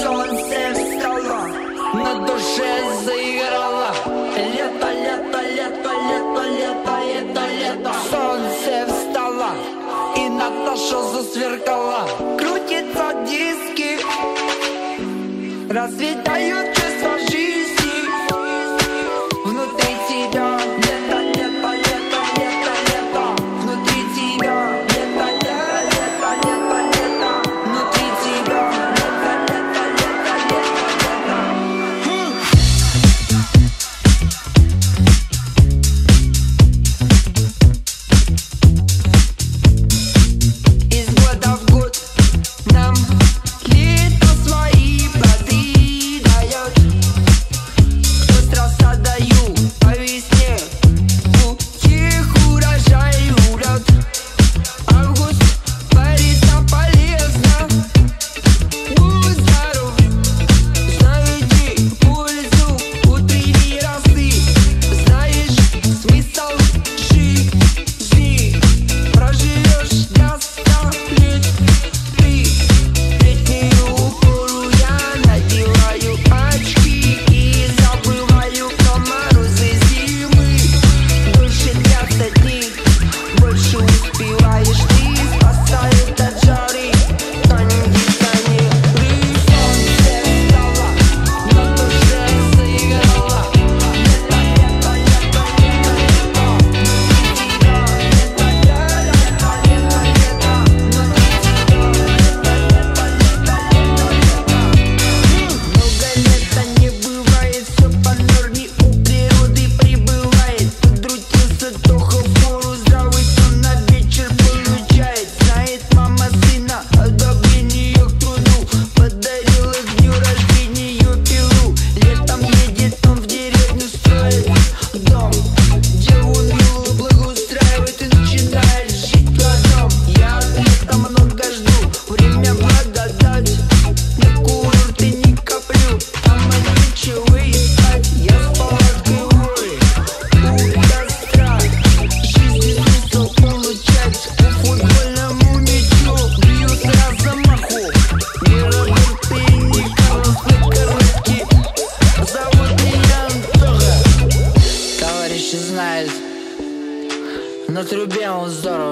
Солнце встало, на душе заиграло. Лето, лето, лето, лето, лето, лето, лето. Солнце встало, и Наташа засверкала. Крутятся диски, расцветают чувства жизни. Внутри тебя лето, лето, лето, лето, лето. Внутри тебя лето, лето, лето, лето, лето. Внутри тебя лето, лето, лето, лето, лето. Из года в год нам лето свои плоды дает. Кто рассадаю по весне, утих урожай урод. Август парится полезно. Будь здоров, знаете пользу утренней росы. Знаешь смысл жизни, проживешь до 100 лет ты. Летнюю пору я надеваю очки и забываю про морозы зимы. Дольше длятся дни, больше успеваешь ты. Спасают от жары кондиционеры. Солнце встало, на душе заиграло. Лето, лето, лето, лето, лето. Внутри тебя лето, лето, лето, лето, лето. Много лета не бывает, все по норме у природы прибывает. Подрутился Тоха в пору, здравый сон на вечер получает. Знает мама сына одобрение к труду, подарила к дню рождения пилу. Летом едет он в деревню, строит дом, где он виллу благоустраивает и начинает жить ладом. Я лета много жду, время благодать. На курорты не коплю, там нечего искать. Я с палаткой воли у костра, жизни смысл получать. По футбольному мячу бью с размаху. Не работай Николас на коробке, зовут меня Антоха. Товарищи знают, на трубе он здорово